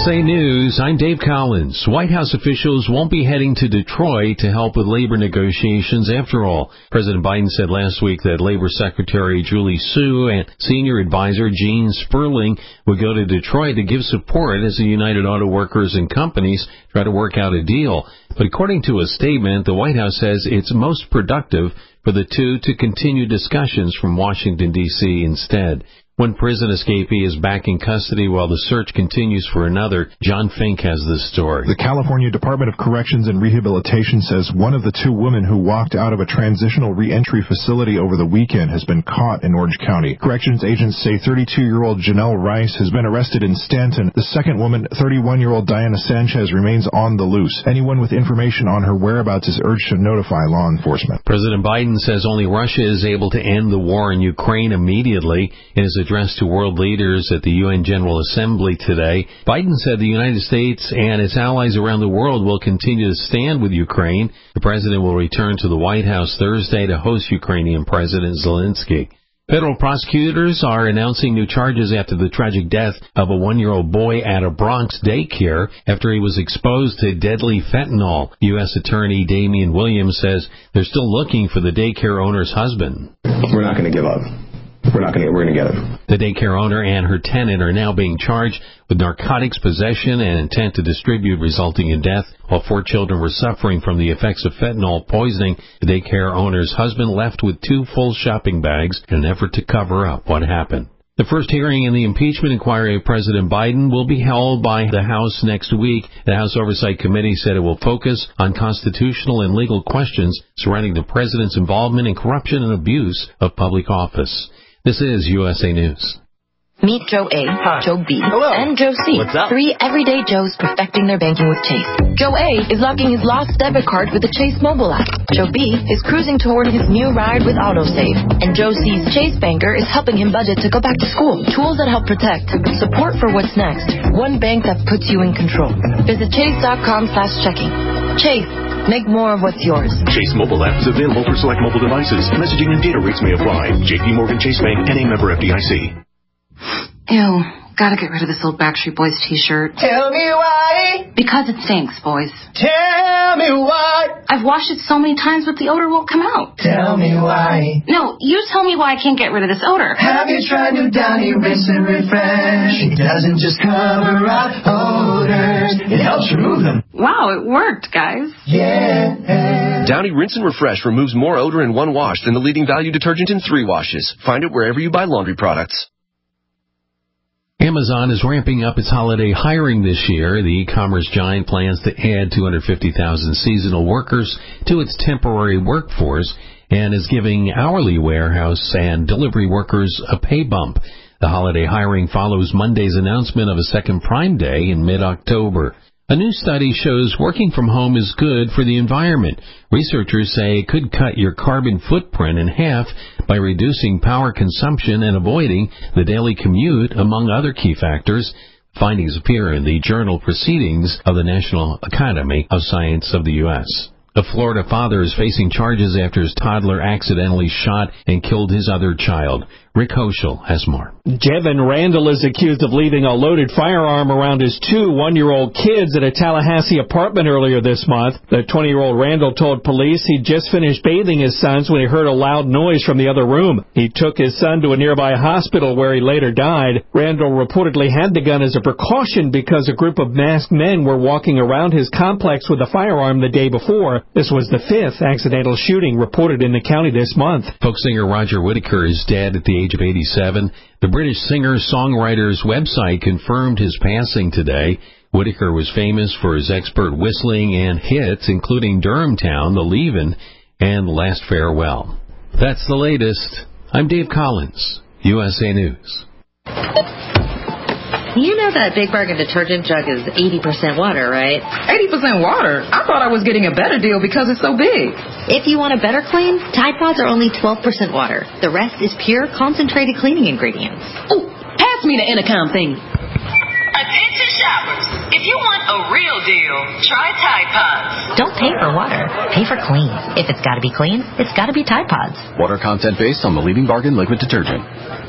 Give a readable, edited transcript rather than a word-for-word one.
USA News, I'm Dave Collins. White House officials won't be heading to Detroit to help with labor negotiations after all. President Biden said last week that Labor Secretary Julie Su and Senior Advisor Gene Sperling would go to Detroit to give support as the United Auto Workers and companies try to work out a deal. But according to a statement, the White House says it's most productive for the two to continue discussions from Washington, D.C. instead. One prison escapee is back in custody while the search continues for another. John Fink has this story. The California Department of Corrections and Rehabilitation says one of the two women who walked out of a transitional reentry facility over the weekend has been caught in Orange County. Corrections agents say 32-year-old Janelle Rice has been arrested in Stanton. The second woman, 31-year-old Diana Sanchez, remains on the loose. Anyone with information on her whereabouts is urged to notify law enforcement. President Biden says only Russia is able to end the war in Ukraine immediately. In his address to world leaders at the UN General Assembly today, Biden said the United States and its allies around the world will continue to stand with Ukraine. The president will return to the White House Thursday to host Ukrainian President Zelensky. Federal prosecutors are announcing new charges after the tragic death of a 1-year-old boy at a Bronx daycare after he was exposed to deadly fentanyl. U.S. Attorney Damian Williams says they're still looking for the daycare owner's husband. We're not going to give up. We're going to get him. The daycare owner and her tenant are now being charged with narcotics possession and intent to distribute, resulting in death. While 4 children were suffering from the effects of fentanyl poisoning, the daycare owner's husband left with 2 full shopping bags in an effort to cover up what happened. The first hearing in the impeachment inquiry of President Biden will be held by the House next week. The House Oversight Committee said it will focus on constitutional and legal questions surrounding the president's involvement in corruption and abuse of public office. This is USA News. Meet Joe A, Hi. Joe B, Hello. and Joe C. What's up? 3 everyday Joes perfecting their banking with Chase. Joe A is locking his lost debit card with the Chase mobile app. Joe B is cruising toward his new ride with AutoSave. And Joe C's Chase banker is helping him budget to go back to school. Tools that help protect. Support for what's next. One bank that puts you in control. Visit chase.com/checking. Chase. Make more of what's yours. Chase mobile app is available for select mobile devices. Messaging and data rates may apply. J.P. Morgan Chase Bank, N.A. member FDIC. Ew, gotta get rid of this old Backstreet Boys t-shirt. Tell me why. Because it stinks, boys. Tell me why. I've washed it so many times, but the odor won't come out. Tell me why. No, you tell me why I can't get rid of this odor. Have you tried new Downy Rinse and Refresh? It doesn't just cover up odors, it helps remove them. Wow, it worked, guys. Yeah. Downy Rinse and Refresh removes more odor in 1 wash than the leading value detergent in 3 washes. Find it wherever you buy laundry products. Amazon is ramping up its holiday hiring this year. The e-commerce giant plans to add 250,000 seasonal workers to its temporary workforce and is giving hourly warehouse and delivery workers a pay bump. The holiday hiring follows Monday's announcement of a second Prime Day in mid-October. A new study shows working from home is good for the environment. Researchers say it could cut your carbon footprint in half by reducing power consumption and avoiding the daily commute, among other key factors. Findings appear in the journal Proceedings of the National Academy of Science of the U.S. A Florida father is facing charges after his toddler accidentally shot and killed his other child. Rick Hoschel has more. Jevin Randall is accused of leaving a loaded firearm around his 2 one-year-old kids at a Tallahassee apartment earlier this month. The 20-year-old Randall told police he'd just finished bathing his sons when he heard a loud noise from the other room. He took his son to a nearby hospital where he later died. Randall reportedly had the gun as a precaution because a group of masked men were walking around his complex with a firearm the day before. This was the 5th accidental shooting reported in the county this month. Folk singer Roger Whittaker is dead at the age of 87. The British singer-songwriter's website confirmed his passing today. Whittaker was famous for his expert whistling and hits, including Durham Town, The Leavin', and Last Farewell. That's the latest. I'm Dave Collins, USA News. You know that Big Bargain detergent jug is 80% water, right? 80% water? I thought I was getting a better deal because it's so big. If you want a better clean, Tide Pods are only 12% water. The rest is pure, concentrated cleaning ingredients. Oh, pass me the intercom thing. Attention shoppers. If you want a real deal, try Tide Pods. Don't pay for water. Pay for clean. If it's got to be clean, it's got to be Tide Pods. Water content based on the leading bargain liquid detergent.